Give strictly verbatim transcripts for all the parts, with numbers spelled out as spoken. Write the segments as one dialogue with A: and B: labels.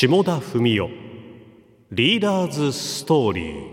A: 下田文雄リーダーズストーリー。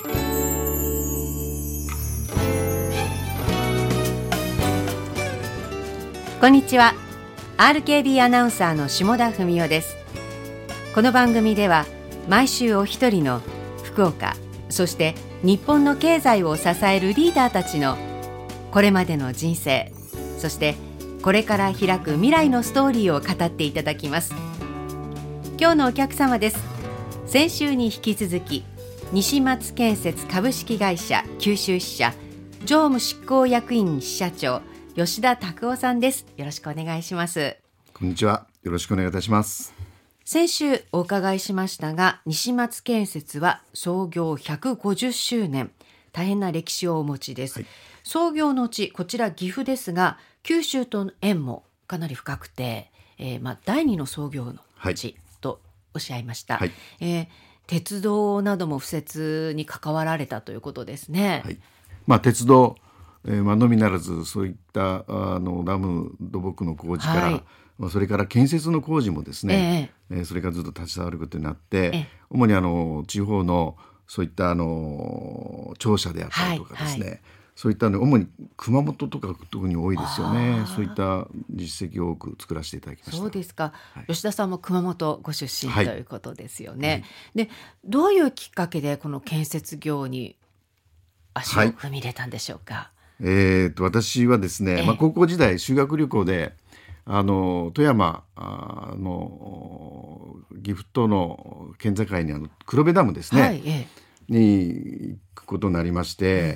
B: こんにちは。 アールケービー アナウンサーの下田文雄です。この番組では毎週お一人の福岡、そして日本の経済を支えるリーダーたちのこれまでの人生、そしてこれから開く未来のストーリーを語っていただきます。今日のお客様です。先週に引き続き西松建設株式会社九州支社常務執行役員支社長吉田拓夫さんです。よろしくお願いします。
C: こんにちは。よろしくお願いいたします。
B: 先週お伺いしましたが、西松建設は創業ひゃくごじゅっしゅうねん、大変な歴史をお持ちです、はい、創業の地、こちら岐阜ですが、九州との縁もかなり深くて、えーまあ、第二の創業の地とおっしゃいました、はい、えー、鉄道なども敷設に関わられたということですね、
C: はい、まあ、鉄道、えーまあのみならずそういったあのダム土木の工事から、はい、まあ、それから建設の工事もですね、えーえー、それからずっと携わることになって、えー、主にあの地方のそういったあの庁舎であったりとかですね、はいはい、そういったの主に熊本とか特に多いですよね。そういった実績を多く作らせていただきました。
B: そうですか、はい、吉田さんも熊本ご出身、はい、ということですよね、はい、でどういうきっかけでこの建設業に足を踏み入れたんでしょうか。はい、
C: えー、と私はですね、えーまあ、高校時代修学旅行であの富山あの岐阜との県境にあの黒部ダムですね、はい、えー、に行くことになりまして、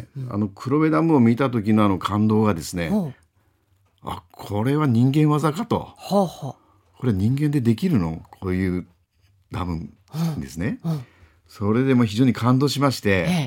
C: うんうん、あの黒部ダムを見た時のあの感動がですね、あ、これは人間技かと、ほうほう、これ人間でできるの、こういうダムですね、うんうん、それでも非常に感動しまして、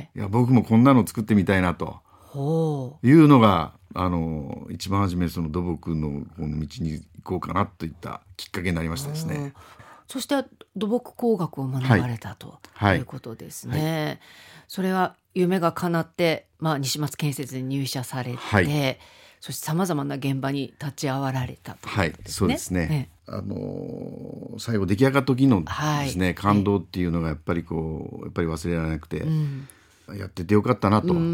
C: えー、いや僕もこんなの作ってみたいなというのがあの一番初めその土木のこの道に行こうかなといったきっかけになりましたですね。
B: そして土木工学を学ばれたと、はい、いうことですね、はい、それは夢が叶って、まあ、西松建設に入社されて、はい、そしてさまざまな現場に立ち会われたということですね。はい、そうですね、
C: ええ、あの最後出来上がった時のですね、はい、感動っていうのがやっぱりこうやっぱり忘れられなくて、うん、やっててよかったなと、うん、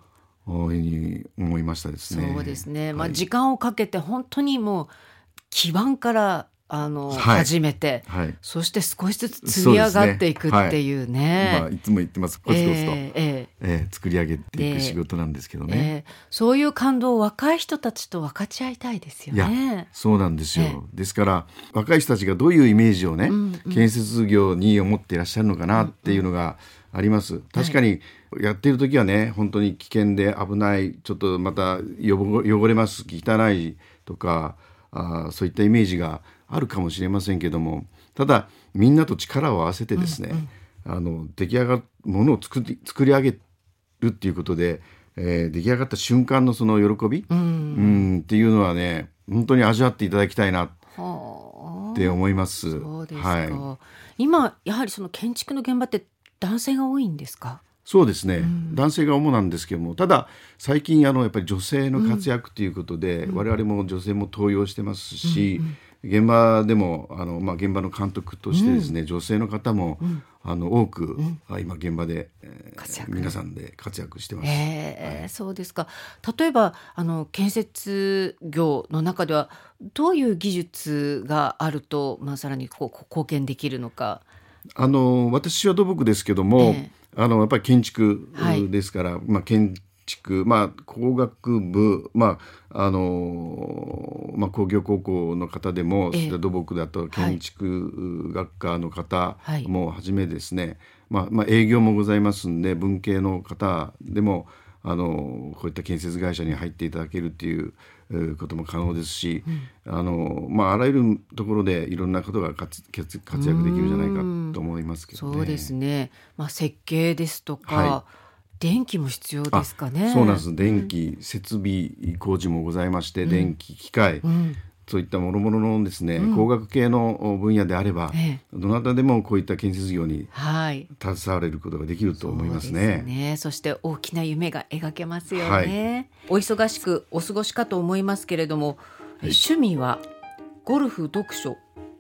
C: 思いましたですね。
B: そうですね、はい、まあ、時間をかけて本当にもう基盤からあの、はい、始めて、はい、そして少しずつ積み上がっていくっていうね、
C: はい、まあ、いつも言ってますコツコツと、えーえーえー、作り上げていく仕事なんですけどね、
B: えー、そういう感動を若い人たちと分かち合いたいですよね。
C: いや、そうなんですよ、えー、ですから若い人たちがどういうイメージをね、うんうん、建設業に思っていらっしゃるのかなっていうのがあります、うんうん、確かにやっている時はね、本当に危険で危ない、ちょっとまた汚れます汚いとか、あそういったイメージがあるかもしれませんけども、ただみんなと力を合わせてですね、うんうん、あの出来上がるものを作り、作り上げるっていうことで、えー、出来上がった瞬間のその喜び、うん、うん、っていうのはね、本当に味わっていただきたいなって思います。
B: そうですか、はい、今やはりその建築の現場って男性が多いんですか。
C: そうですね、うん、男性が主なんですけども、ただ最近あのやっぱり女性の活躍ということで、うん、我々も女性も登用してますし、うんうん、現場でもあの、まあ、現場の監督としてですね、うん、女性の方も、うん、あの多く、うん、今現場で、えー、皆さんで活躍してます、
B: えー
C: はい、
B: そうですか。例えばあの建設業の中ではどういう技術があると、まあ、さらにこう貢献できるのか。
C: あの私は土木ですけども、えー、あのやっぱり建築ですから、はい、まあ、建築、まあ、工学部、まああのまあ、工業高校の方でも、えー、土木だと建築学科の方もはじめですね、はい、まあまあ、営業もございますんで、文系の方でもあのこういった建設会社に入っていただけるっていうことも可能ですし、うん、あのまあ、あらゆるところでいろんなことが活躍できるんじゃないかと思いますけどね。
B: そうですね、まあ、設計ですとか、はい、電気も必要ですかね。
C: そうなんです。電気、うん、設備工事もございまして、うん、電気機械、うん、そういったもろもろのですね、うん、工学系の分野であれば、ええ、どなたでもこういった建設業に携われることができると思いますね。
B: そうですね。そして大きな夢が描けますよね、はい、お忙しくお過ごしかと思いますけれども、はい、趣味はゴルフ、読書、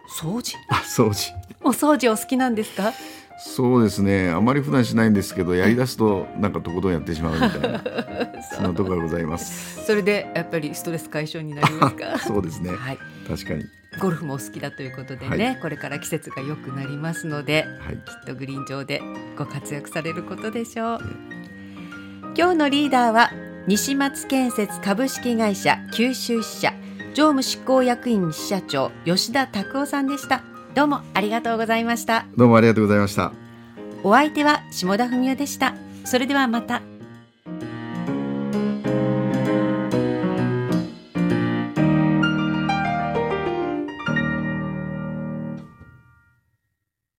B: 掃除
C: あ掃除
B: お掃除お好きなんですか？
C: そうですね、あまり普段しないんですけど、やりだすとなんかとことんやってしまうみたいなそんなところがございます。
B: それでやっぱりストレス解消になりますか？
C: そうですね、
B: はい、
C: 確かに。
B: ゴルフもお好きだということでね、はい、これから季節が良くなりますので、はい、きっとグリーン上でご活躍されることでしょう。今日のリーダーは西松建設株式会社九州支社常務執行役員支社長吉田拓夫さんでした。どうもありがとうございました。
C: どうもありがとうございました。
B: お相手は下田文代でした。それではまた。